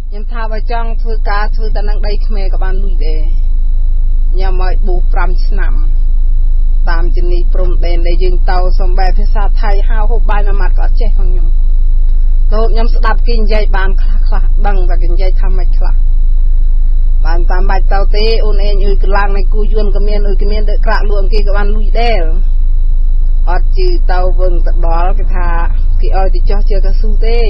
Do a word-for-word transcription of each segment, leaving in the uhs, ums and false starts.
ខ្ញុំថាបើចង់ធ្វើការធ្វើតែនឹងដីខ្មែរក៏បានលុយដែរញ៉ាំឲ្យប៊ូប្រាំឆ្នាំតាមជំនីព្រំដែនដែលយើងទៅសំបែភាសាថៃហៅហូបបាយមួយម៉ាត់ក៏អត់ចេះផងខ្ញុំរហូតខ្ញុំស្ដាប់គេនិយាយបានខ្លះខ្លះដឹងតែគេនិយាយថាមិនខ្លះបានតាមបាច់ទៅទេអូនអេងអ៊ុយកលាំងនៃគូយួនក៏មានអ៊ុយក៏មានក្រាក់លួងគេក៏បានលុយដែរអត់ជឿទៅវឹងទៅដល់គេថាគេឲ្យទៅចោះជាកស៊ូទេ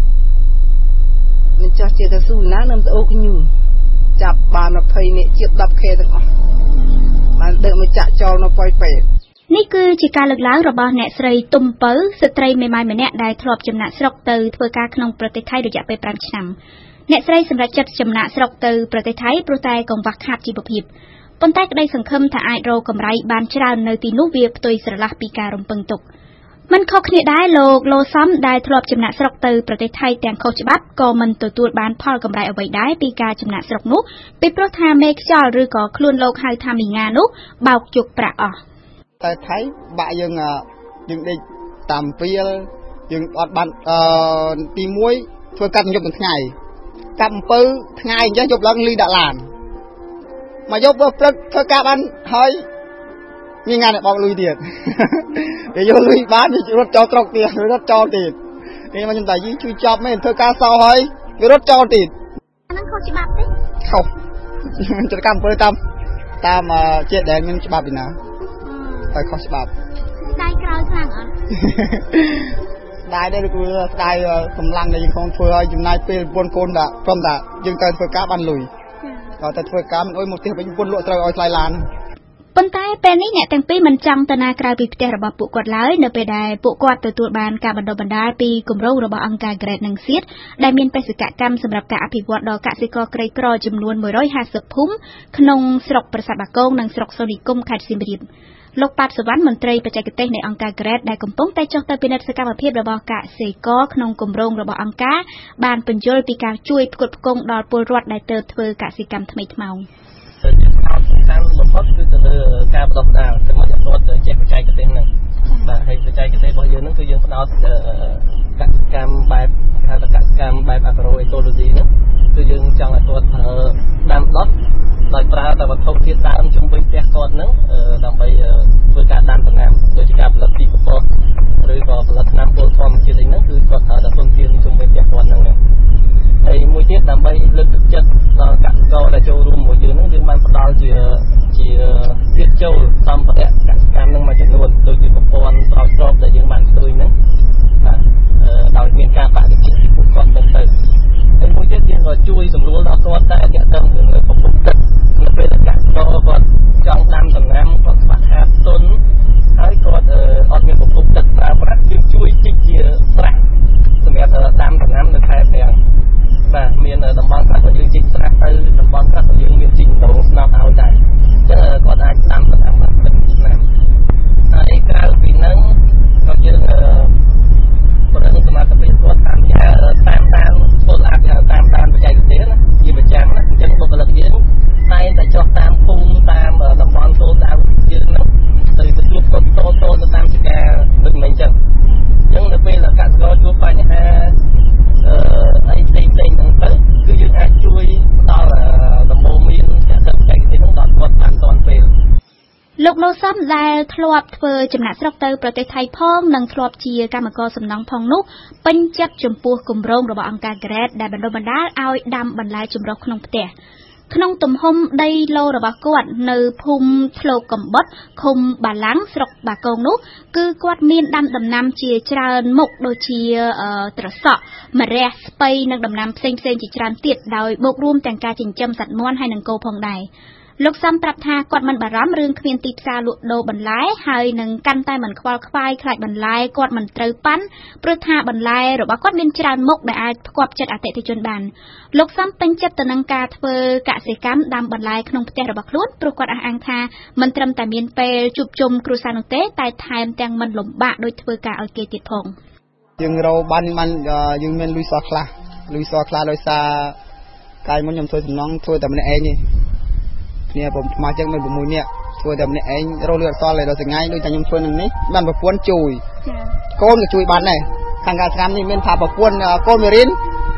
មិនចោះជាកស៊ូណានឹមទៅអូកញូចាប់បានยี่สิบនាក់ជាដប់ខេទាំងអស់បានដឹកមកចាក់ចោលនៅប៉ោយពេទ្យនេះគឺជាការលើកឡើងរបស់អ្នកស្រីទុំពៅស្ត្រីមេម៉ាយម្នាក់ដែលធ្លាប់ចំណាក់ស្រុកទៅធ្វើការក្នុងប្រទេសថៃរយៈពេលfiveឆ្នាំអ្នកស្រីសម្រាប់ចិត្តចំណាក់ស្រុកទៅប្រទេសថៃព្រោះតែកង្វះខាតជីវភាពប៉ុន្តែក្តីសង្ឃឹមថាអាចរកកម្រៃបានច្រើននៅទីនោះវាផ្ទុយស្រឡះពីការរំពឹងទុកមិនខុសគ្នាដែរលោកលោសំដែលធ្លាប់ចំណាក់ស្រុកទៅប្រទេសថៃទាំងខុសច្បាប់ក៏មិនទទួលបានផលកម្រៃអ្វីដែរពីការចំណាក់ស្រុកនោះពីព្រោះថាមេខ្យល់ឬក៏ខ្លួនលោកហៅថាមីងានោះបោកជុកប្រាក់អស់តែថៃបាក់យើងយើងដេកតាមពេលយើងអត់បានអឺទីមួយធ្វើកាត់យប់មួយថ្ងៃកាត់អំពើថ្ងៃអញ្ចឹងយប់ឡើងលីដាក់ឡានមកយប់ព្រឹកធ្វើការបានហើយមានងานបោកលុយទៀតវាយកលុយបានរត់ចោលត្រកទៀតរត់ចោលទៀតនេះមកខ្ញុំតែយីជួយចប់មែនធ្វើការសោហើយវារត់ចោលទៀតអាហ្នឹងខុសច្បាប់ទេខុសចកម្មអំពើតាមតាមជាដែលមានច្បាប់ពីណាតែខុសច្បាប់ស្ដាយក្រោយខ្លាំងអត់ស្ដាយដែរគឺស្ដាយកម្លាំងដែលយើងខំធ្វើឲ្យចំណាយពេលប្រពន្ធកូនដាក់ព្រមតាយើងទៅធ្វើការបានលុយក៏ទៅធ្វើការមិនអុយមកផ្ទះវិញប្រពន្ធលក់ត្រូវឲ្យថ្លៃឡានប៉ុន្តែពេលនេះអ្នកទាំងពីរមិនចង់ទៅណាក្រៅពីផ្ទះរបស់ពួកគាត់ឡើយនៅពេលដែលពួកគាត់ទទួលបានការបណ្ដុះបណ្ដាលពីគម្រោងរបស់អង្គការ Great និង Seed ដែលមានបេសកកម្មសម្រាប់ការអភិវឌ្ឍដល់កសិករក្រីក្រចំនួនone hundred fiftyភូមិក្នុងស្រុកប្រាសាទបាគងនិងស្រុកសូនីគមខេត្តសៀមរាបលោកប៉ាត់សវណ្ណមន្ត្រីបច្ចេកទេសនៃអង្គការ Great ដែលកំពុងតែចុះទៅពិនិត្យសកម្មភាពរបស់កសិករក្នុងគម្រោងរបស់អង្គការបានបញ្យល់ពីការជួយផ្គត់ផ្គង់ដល់ពលរដ្ឋដែលទើបធ្វើកសិកម្មថ្មីថ្មោងតាមបំផុតគឺទៅលើការបដិបដាលទាំងមកដល់ទៅចេះបច្ចេកទេសហ្នឹងបាទហើយបច្ចេកទេសរបស់យើងហ្នឹងគឺយើងផ្ដោតកសិកម្មបែបហៅថាកសិកម្មបែប Agroecology ហ្នឹងគឺយើងចង់ឲ្យគាត់ដាំដុះដោយប្រើតែវត្ថុធាតុដើមជុំវិញផ្ទះគាត់ហ្នឹងដើម្បីធ្វើការដាំដំណាំដូចជាការផលិតទីកពស់ឬក៏ផលិតថ្នាំពុលធម្មជាតិអីហ្នឹងគឺគាត់ត្រូវតែទុនធានជុំវិញផ្ទះគាត់ហ្នឹងហើយមួយទៀតដើម្បីលើកទឹកចិត្តដល់កសិករដែលចូលរួមមួយយើងហ្នឹងយើងបានផ្ដល់ជាជាទៀតចូលសម្ភារៈកសិកម្មហ្នឹងមួយចំនួនដូចជាប្រព័ន្ធស្រោចស្រពដែលយើងបានឃើញហ្នឹងបាទដោយមានការបដិសេធពីពួកគាត់ទៅទៅហើយមួយទៀតយើងក៏ជួយសម្រួលដល់គាត់តែទាក់ទងនឹងប្រព័ន្ធទឹកនៅពេលដែលកសិករគាត់ចង់ដាំដំណាំគាត់ខ្វះខាតទុនហើយគាត់អត់មានប្រព័ន្ធទឹកប្រើប្រាស់យើងជួយជីកជាស្រះសម្រាប់ដាំដំណាំនៅខេត្តទាំងបាទមានតំបន់ខ្លះក៏យើងជីកស្រះទៅតំបន់ខ្លះក៏យើងមានជីកដូងស្នប់ឲ្យដែរអញ្ចឹងគាត់អាចដាំដំណាំបានពេញឆ្នាំហើយក្រៅពីហ្នឹងក៏យើងប្រឹងសមត្ថភាពគាត់តាមតាមតាមពលអភិបាលតាមតាមបច្ចេកទេសណាជាប្រចាំណាអញ្ចឹងបុគ្គលិកយើងតែតែចុះតាមភូមិតាមតំបន់ចូលតាមយើងហ្នឹងទៅជួបគាត់តតទៅតាមជាការដូចមិនអញ្ចឹងអញ្ចឹងនៅពេលកសិករជួបបញ្ហាអឺអីផ្សេងផ្សេងហ្នឹងទៅគឺយើងអាចជួយដល់ដំបូងមានចាក់ទឹកបច្ចេកទេសហ្នឹងដល់គាត់បានទាន់ពេលលោកលោសំដែលធ្លាប់ធ្វើចំណាក់ស្រុកទៅប្រទេសថៃផងនិងធ្លាប់ជាកម្មករសំណង់ផងនោះពេញចិត្តចំពោះគម្រោងរបស់អង្គការ Great ដែលបណ្ដុះបណ្ដាលឲ្យដាំបន្លែចម្រុះក្នុងផ្ទះក្នុងទំហំដីឡូរបស់គាត់នៅភូមិធ្លោកកំបុតឃុំបាឡាំងស្រុកបាគងនោះគឺគាត់មានដាំដំណាំជាច្រើនមុខដូចជាត្រសក់ម្រះស្ពៃនិងដំណាំផ្សេងៗជាច្រើនទៀតដោយបូករួមទាំងការចិញ្ចឹមសត្វមាន់ហើយនិងគោផងដែរលោកសំប្រាប់ថាគាត់មិនបារម្ភរឿងគ្មានទីផ្សារលក់ដូរបន្លែហើយនឹងកាន់តែមិនខ្វល់ខ្វាយខ្លាចបន្លែគាត់មិនត្រូវប៉ាន់ព្រោះថាបន្លែរបស់គាត់មានច្រើនមុខដែលអាចផ្គប់ចិត្តអតិថិជនបានលោកសំពេញចិត្តទៅនឹងការធ្វើកសិកម្មដាំបន្លែក្នុងផ្ទះរបស់ខ្លួនព្រោះគាត់អះអាងថាមិនត្រឹមតែមានពេលជួបជុំគ្រួសារនោះទេតែថែមទាំងមិនលំបាកដោយធ្វើការឲ្យគេទៀតផងយើងរកបានបានយើងមានលុយសោះខ្លះលុយសោះខ្លះដោយសារកាយមុនខ្ញុំធ្វើសំណងធ្វើតែម្នាក់ឯងទេនេះผมมาចឹងមានsixនាក់ធ្វើតែម្នាក់ឯងរកលឿនអត់សល់ដល់ថ្ងៃដូចតែខ្ញុំធ្វើនឹងនេះបានប្រពន្ធជួយចាកូនក៏ជួយបានដែរខាងការស្រាំនេះមានថាប្រពន្ធកូនមេរៀនឃ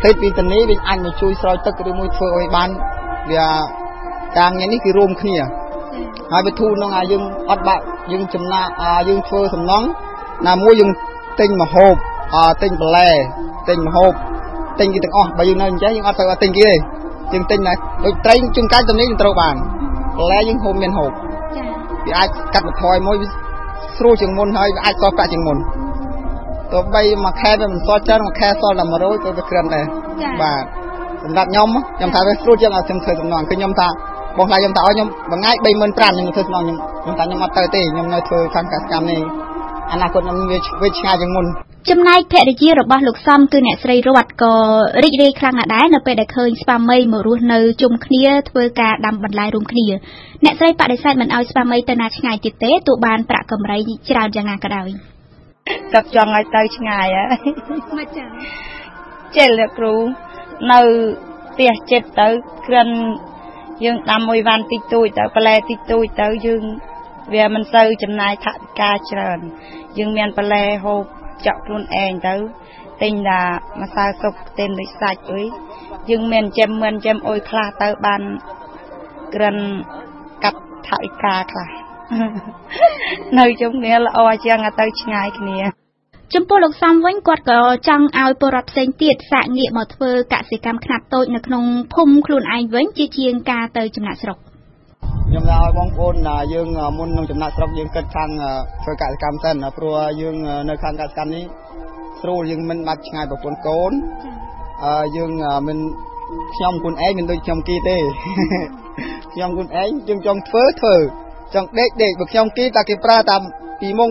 តិចពីតនេះវិញអាចមកជួយស្រោចទឹកឬមួយធ្វើឲ្យបានវាការងារនេះគឺរួមគ្នាហើយវិធូនឹងយើងអត់បាក់យើងចំណាយើងធ្វើសំណងណាមួយយើងទិញម្ហូបទិញបន្លែទិញម្ហូបទិញគេទាំងអស់បើយើងនៅអញ្ចឹងយើងអត់ទៅទិញគេទេយើងទិញតែដូចត្រីជួនកាលតំនេះយើងត្រូវបានបន្លែយើងហូបមានហូបចាវាអាចកាត់បន្ថយមួយស្រួលជាងមុនហើយវាអាចសល់ប្រាក់ជាងមុនទោះបីមួយខែវាមិនសល់ច្រើនមួយខែសល់តែ100ក៏វាក្រិនដែរបាទសម្រាប់ខ្ញុំខ្ញុំថាវាស្រួលជាងឲ្យខ្ញុំធ្វើសំណងគឺខ្ញុំថាបងឡាយខ្ញុំថាឲ្យខ្ញុំមួយថ្ងៃ 35000 ខ្ញុំធ្វើសំណងខ្ញុំខ្ញុំថាខ្ញុំអត់ទៅទេខ្ញុំនៅធ្វើខាងកសកម្មនេះអនាគតខ្ញុំវាវាឆ្ងាយជាងមុនចំណែកភរិយារបស់លោកសំគឺអ្នកស្រីរតក៏រីករាយខ្លាំងណាស់ដែរនៅពេលដែលឃើញស្វាមីមករស់នៅជុំគ្នាធ្វើការដាំបន្លែរួមគ្នាអ្នកស្រីបដិសេធមិនឲ្យស្វាមីទៅណាឆ្ងាយទៀតទេទោះបានប្រាក់កម្រៃច្រើនយ៉ាងណាក៏ដោយគាត់ចង់ឲ្យទៅឆ្ងាយហ៎មិនចឹងចេះលោកគ្រូនៅផ្ទះចិត្តទៅគ្រាន់យើងដាំមួយវ៉ាន់តិចតួចទៅបន្លែតិចតួចទៅយើងវាមិនសូវចំណាយថវិកាច្រើនយើងមានបន្លែហូបចាក់ខ្លួនឯងទៅទិញតែម្សៅស៊ុបទិញដូចសាច់អុយយើងមានចាំមិនចាំអុយខ្លះទៅបានក្រិនកាត់ថវិកាខ្លះនៅជុំគ្នាល្អជាងទៅឆ្ងាយគ្នាចំពោះលោកសំវិញគាត់ក៏ចង់ឲ្យពលរដ្ឋផ្សេងទៀតសាកងាកមកធ្វើកសិកម្មខ្នាតតូចនៅក្នុងភូមិខ្លួនឯងវិញជាជាងការទៅចំណាក់ស្រុកខ្ញុំថាឲ្យបងប្អូនយើងមុននឹងចំណាក់ស្រុកយើងគិតខាងធ្វើកសិកម្មសិនព្រោះយើងនៅខាងកសិកម្មនេះស្រួលយើងមិនបាច់ឆ្ងាយប្រពន្ធកូនយើងមិនខ្ញុំខ្លួនឯងមិនដូចខ្ញុំគីទេខ្ញុំខ្លួនឯងយើងចង់ធ្វើធ្វើចង់ដេកដេកបើខ្ញុំគីតែគេប្រើតាមពីម៉ោង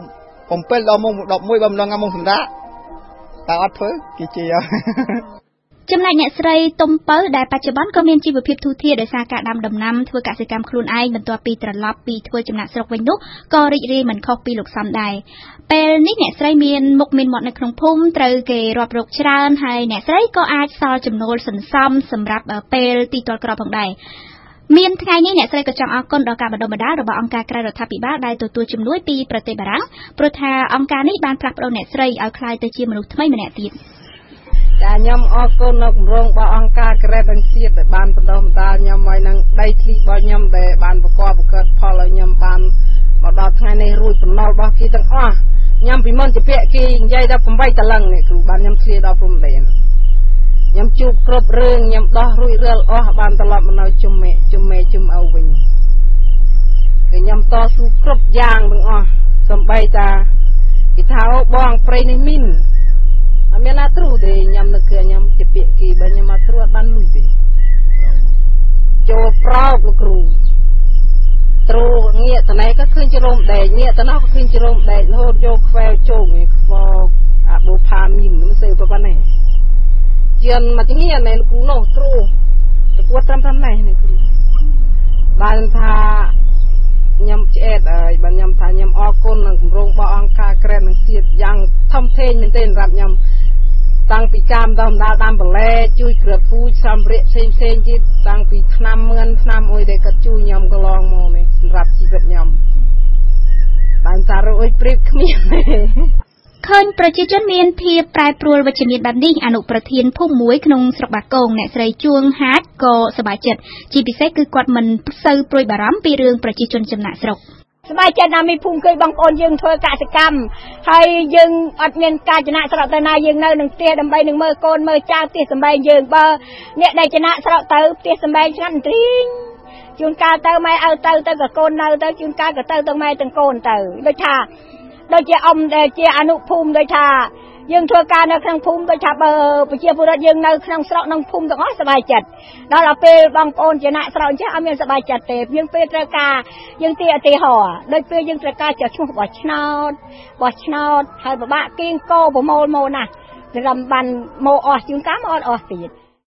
7ដល់ម៉ោង11បើមិនដល់ម៉ោងសម្រាប់តែអត់ធ្វើគេជាចំណែកអ្នកស្រីទុំពៅដែលបច្ចុប្បន្នក៏មានជីវភាពទូធាដោយសារការដាំដំណាំធ្វើកសិកម្មខ្លួនឯងបន្ទាប់ពីត្រឡប់ពីធ្វើចំណាក់ស្រុកវិញនោះក៏រីករាយមិនខុសពីលោកសំដែរពេលនេះអ្នកស្រីមានមុខមានមាត់នៅក្នុងភូមិត្រូវគេរាប់រកច្រើនហើយអ្នកស្រីក៏អាចសល់ចំណូលសន្សំសម្រាប់ពេលទីទាល់ក្រផងដែរមានថ្ងៃនេះអ្នកស្រីក៏ចង់អរគុណដល់ការបណ្ដុះបណ្ដាលរបស់អង្គការក្រៅរដ្ឋាភិបាលដែលទទួលជំនួយពីប្រទេសបារាំងព្រោះថាអង្គការនេះបានផ្លាស់ប្ដូរអ្នកស្រីឲ្យក្លាយទៅជាមនុស្សថ្មីម្នាក់ទៀតចាខ្ញុំអរគុណនៅគម្រោងរបស់អង្គការក្រែតនិងជាតិដែលបានបណ្ដុះបណ្ដាលខ្ញុំឲ្យនឹងដីធ្លីរបស់ខ្ញុំដែលបានប្រកបបង្កើតផលឲ្យខ្ញុំបានមកដល់ថ្ងៃនេះរួចបំណុលរបស់គេទាំងអស់ខ្ញុំពីមុនជាពាក្យគេនិយាយដល់8តលឹងនេះគ្រូបានខ្ញុំឃ្លាដល់ព្រំដែនខ្ញុំជួបគ្រប់រឿងខ្ញុំដោះរួចរាល់អស់បានត្រឡប់មកនៅជុំមេជុំមេជុំឪវិញគឺខ្ញុំតស៊ូគ្រប់យ៉ាងទាំងអស់សំបីតាគេថាបងព្រៃនេះមីនអត់មានណាទ្រូទេខ្ញុំនឹកគឺខ្ញុំជាពាក្យគេបើខ្ញុំមកទ្រូអត់បានលុយទេចូលប្រោតលោកគ្រូទ្រូងាកតណែក៏ឃើញជារោមដែកងាកតណោះក៏ឃើញជារោមដែករហូតយកខ្វែជោងឯខ្វអាបូផាមីមមិនស្អីប៉ុណ្ណេះជាងមកជាណែលោកគ្រូនោះទ្រូទៅគាត់ត្រឹមត្រឹមណែនេះគ្រូបានថាខ្ញុំឆ្អែតហើយបើខ្ញុំថាខ្ញុំអរគុណនឹងគម្រោងរបស់អង្គការក្រែតនិងជាតិយ៉ាងធំធេងមែនទែនសម្រាប់ខ្ញុំតាំងពីការបណ្ដុះបណ្ដាលដាំបន្លែជួយគ្រាប់ពូជសម្ភារៈផ្សេងផ្សេងទៀតតាំងពីថ្នាំមឿនថ្នាំអុយដែលគាត់ជួយខ្ញុំកន្លងមកនេះសម្រាប់ជីវិតខ្ញុំបានសារអុយព្រៀបគ្មានទេឃើញប្រជាជនមានភាពប្រែប្រួលវិជ្ជមានបែបនេះអនុប្រធានភូមិមួយក្នុងស្រុកបាគងអ្នកស្រីជួងហាតក៏សប្បាយចិត្តជាពិសេសគឺគាត់មិនសូវព្រួយបារម្ភពីរឿងប្រជាជនចំណាក់ស្រុកសប្បាយចិត្តណាស់មានភូមិឃើញបងប្អូនយើងធ្វើកសិកម្មហើយយើងអត់មានការចំណាក់ស្រុកទៅណាយើងនៅនឹងផ្ទះដើម្បីនឹងមើលកូនមើលចៅផ្ទះសម្បែងយើងបើអ្នកដែលចំណាក់ស្រុកទៅផ្ទះសម្បែងឆ្ងាត់ទ្រីងជួនកាលទៅម៉ែឲ្យទៅទៅក៏កូននៅទៅជួនកាលក៏ទៅទាំងម៉ែទាំងកូនទៅដូចថាដូចជាអ៊ំដែលជាអនុភូមិដូចថាយើងធ្វើការនៅក្នុងភូមិដូចថាបើប្រជាពលរដ្ឋយើងនៅក្នុងស្រុកក្នុងភូមិទាំងអស់សប្បាយចិត្តដល់ដល់ពេលបងប្អូនចំណាក់ស្រុកអញ្ចឹងអត់មានសប្បាយចិត្តទេយើងពេលត្រូវការយើងទីឧទាហរណ៍ដូចពេលយើងត្រូវការចុះឈ្មោះបោះឆ្នោតបោះឆ្នោតហើយពិបាកគៀងកោប្រមូលមកណាស់រំបានមកអស់ជួនកាលមកអត់អស់ទៀត